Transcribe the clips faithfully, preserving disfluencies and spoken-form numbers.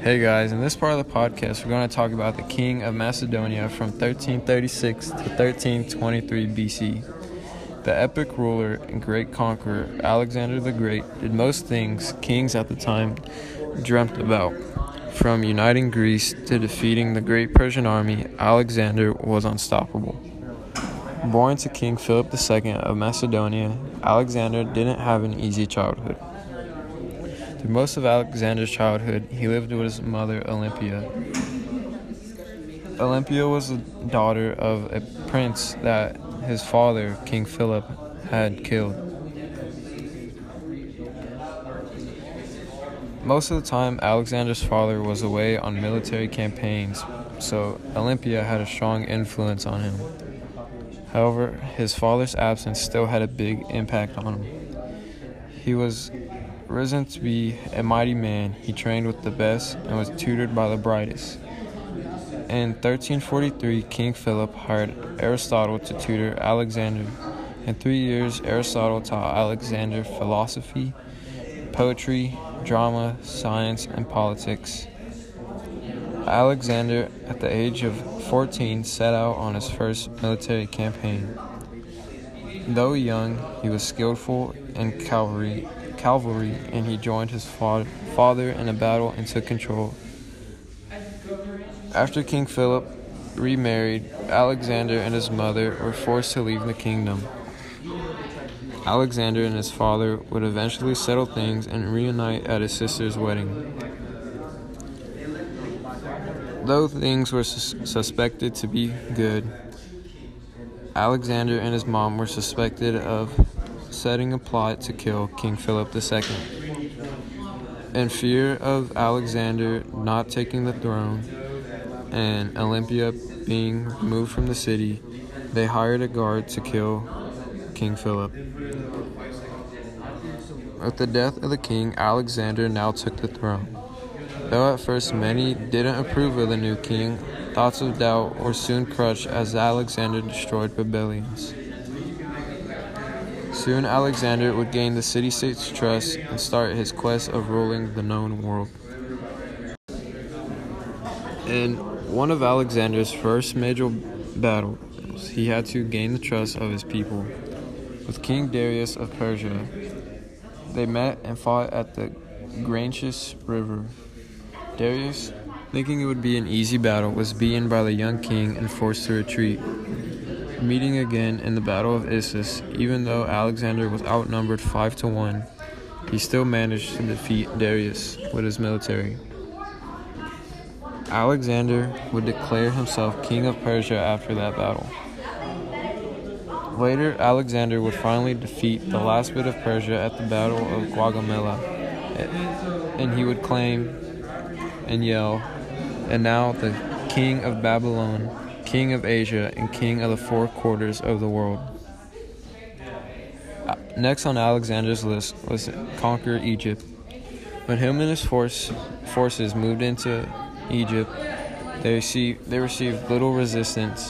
Hey guys, in this part of the podcast, we're going to talk about the king of Macedonia from thirteen thirty-six to thirteen twenty-three B C. The epic ruler and great conqueror, Alexander the Great, did most things kings at the time dreamt about. From uniting Greece to defeating the great Persian army, Alexander was unstoppable. Born to King Philip the Second of Macedonia, Alexander didn't have an easy childhood. Through most of Alexander's childhood, he lived with his mother, Olympia. Olympia was the daughter of a prince that his father, King Philip, had killed. Most of the time, Alexander's father was away on military campaigns, so Olympia had a strong influence on him. However, his father's absence still had a big impact on him. He was risen to be a mighty man. He trained with the best and was tutored by the brightest. In thirteen forty-three, King Philip hired Aristotle to tutor Alexander. In three years, Aristotle taught Alexander philosophy, poetry, drama, science, and politics. Alexander, at the age of fourteen, set out on his first military campaign. Though young, he was skillful in cavalry, cavalry and he joined his fa- father in a battle and took control. After King Philip remarried, Alexander and his mother were forced to leave the kingdom. Alexander and his father would eventually settle things and reunite at his sister's wedding. Though things were sus- suspected to be good, Alexander and his mom were suspected of setting a plot to kill King Philip the Second. In fear of Alexander not taking the throne and Olympia being removed from the city, they hired a guard to kill King Philip. With the death of the king, Alexander now took the throne. Though at first many didn't approve of the new king, thoughts of doubt were soon crushed as Alexander destroyed rebellions. Soon Alexander would gain the city-state's trust and start his quest of ruling the known world. In one of Alexander's first major battles, he had to gain the trust of his people. With King Darius of Persia, they met and fought at the Granicus River. Darius, thinking it would be an easy battle, was beaten by the young king and forced to retreat. Meeting again in the Battle of Issus, even though Alexander was outnumbered five to one, he still managed to defeat Darius with his military. Alexander would declare himself king of Persia after that battle. Later, Alexander would finally defeat the last bit of Persia at the Battle of Gaugamela, and he would claim and yell, "And now the king of Babylon, king of Asia, and king of the four quarters of the world." Next on Alexander's list was to conquer Egypt. When him and his force, forces moved into Egypt, they received, they received little resistance.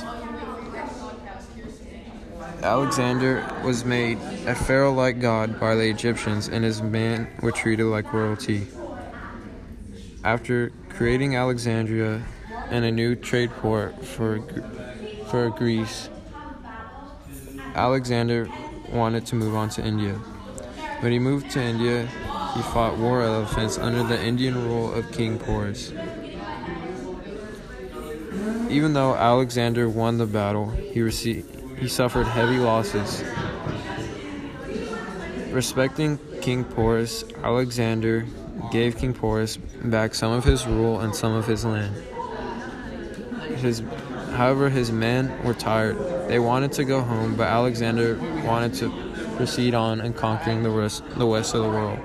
Alexander was made a pharaoh-like god by the Egyptians, and his men were treated like royalty. After creating Alexandria and a new trade port for for Greece, Alexander wanted to move on to India. When he moved to India, he fought war elephants under the Indian rule of King Porus. Even though Alexander won the battle, he received he suffered heavy losses. Respecting King Porus, Alexander gave King Porus back some of his rule and some of his land. His, however, his men were tired. They wanted to go home, but Alexander wanted to proceed on and conquering the rest, the west of the world.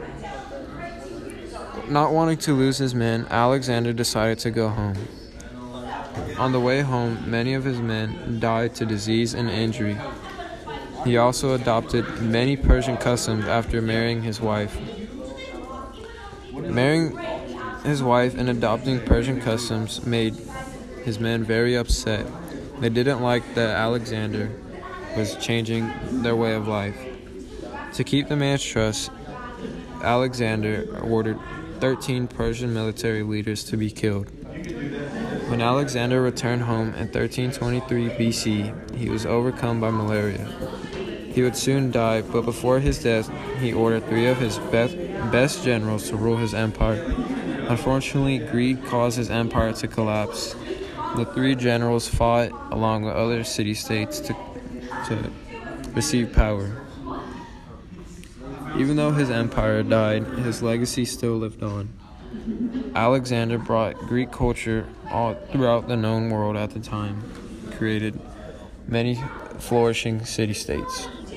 Not wanting to lose his men, Alexander decided to go home. On the way home, many of his men died to disease and injury. He also adopted many Persian customs after marrying his wife. Marrying his wife and adopting Persian customs made his men very upset. They didn't like that Alexander was changing their way of life. To keep the man's trust, Alexander ordered thirteen Persian military leaders to be killed. When Alexander returned home in thirteen twenty-three B C, he was overcome by malaria. He would soon die, but before his death, he ordered three of his best, best generals to rule his empire. Unfortunately, greed caused his empire to collapse. The three generals fought along with other city-states to, to receive power. Even though his empire died, his legacy still lived on. Alexander brought Greek culture all throughout the known world at the time, created many flourishing city-states.